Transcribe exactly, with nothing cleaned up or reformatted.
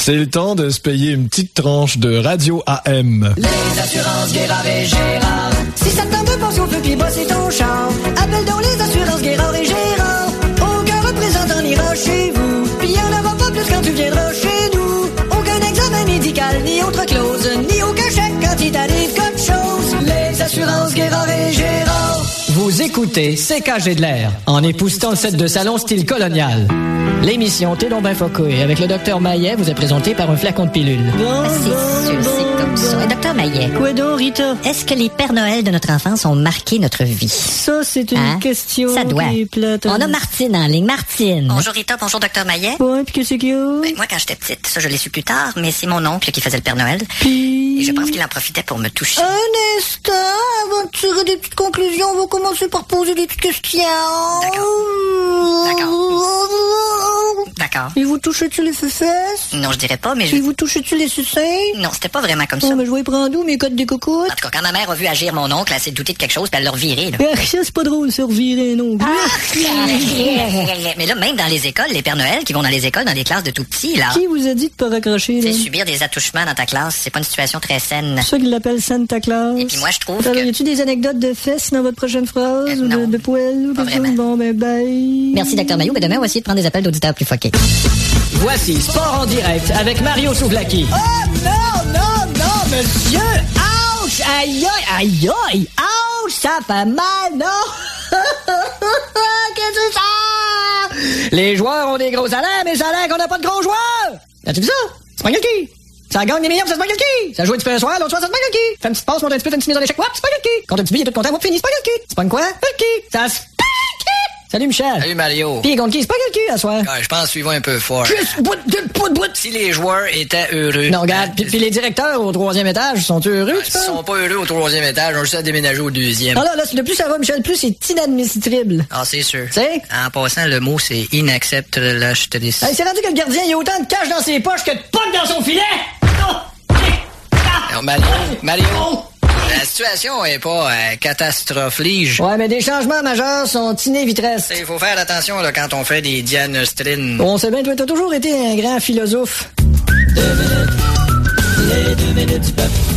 C'est le temps de se payer une petite tranche de radio A M. Les assurances Guérard et Gérard. Si ça te tente de penser au feu pis bosser ton char, appelle donc les assurances Guérard et Gérard. Aucun représentant n'ira chez vous, pis y'en aura pas plus quand tu viendras chez nous. Aucun examen médical, ni autre clause, ni aucun chèque quand il t'arrive quelque chose. Les assurances Guérard et Gérard. Vous écoutez C K G de l'air en époustant le set de salon style colonial. L'émission T'es donc ben focoué avec le docteur Maillet vous est présentée par un flacon de pilule. C'est sûr, c'est comme ça. Et docteur Maillet. Quoi donc, Rita? Est-ce que les Pères Noël de notre enfance ont marqué notre vie? Ça, c'est une Hein? question Ça doit. qui est plate. On a Martine en ligne. Martine. Bonjour Rita, bonjour docteur Maillet. Ouais, pis qu'est-ce qu'il y a? Ben, moi, quand j'étais petite, ça je l'ai su plus tard, mais c'est mon oncle qui faisait le Père Noël. Pis... Et je pense qu'il en profitait pour me toucher. Un instant, avant de tirer des petites conclusions, on va commencer par poser des petites questions. D'accord. D'accord. Et vous touchez-tu les fesses? Non, je dirais pas, mais je... Et vous touchez-tu les sucins? Non, c'était pas vraiment comme ça. Oh, mais je vais prendre où mes côtes des cocottes? En tout cas, quand ma mère a vu agir mon oncle, elle s'est doutée de quelque chose, puis elle l'a reviré, là. Ah, ça, c'est pas drôle, se revirer non plus. Mais là, même dans les écoles, les Pères Noël qui vont dans les écoles, dans les classes de tout petits, là... Qui vous a dit de pas raccrocher, là? C'est subir des attouchements dans ta classe, c'est pas une situation très saine. C'est ça qu'ils l'appellent Santa Claus. Et puis moi, je trouve Alors, que... y a-tu des anecdotes de fesses dans votre prochaine phrase? Euh, ou non. de, de poêle? Ou Pas quelque chose? vraiment. Bon, ben, bye. Merci, docteur Maillet. Mais demain, on va essayer de prendre des appels d'auditeurs plus foqués. Voici Sport en direct avec Mario Souvlaki. Oh non, non, non, monsieur! Ouch! Aïe, aïe, aïe, aïe! Ouch! Ça fait mal, non? Qu'est-ce que c'est ça? Les joueurs ont des gros salaires, mais ça a l'air qu'on n'a pas de gros joueurs. As-tu vu ça? C'est pas qui? Ça gagne des millions, ça se pas qui? Ça joue un petit peu un soir, l'autre soir, ça se pas qui? Fais une petite passe, monte un petit peu, fais une petite mise en échec, wap, c'est pas qui? Quand un petit billet, il est tout content, wap, fini, c'est pas qui? C'est pas une quoi? Qui? Ça se Salut Michel. Salut Mario. Pis contre qui? C'est pas qui à soir? Ah, je pense suivons un peu fort. Juste bout de bout de bout. Si les joueurs étaient heureux. Non, regarde, pis, pis les directeurs au troisième étage sont heureux, Ah, tu Ils penses? sont pas heureux au troisième étage, on a juste à déménager au deuxième. Non, là, là, le plus ça va, Michel, le plus c'est inadmissible. Ah, c'est sûr. Tu sais? En passant, le mot, c'est inacceptable. Là, je te dis. Hey, c'est rendu que le gardien, il a autant de cash dans ses poches que de potes dans son filet! Oh! Alors, Mario, Mario, la situation est pas euh, catastrophique. Ouais, mais des changements majeurs sont inévitables. Il faut faire attention là, quand on fait des diagnostrines. On sait bien, toi, t'as toujours été un grand philosophe. Deux minutes, les deux minutes du peuple.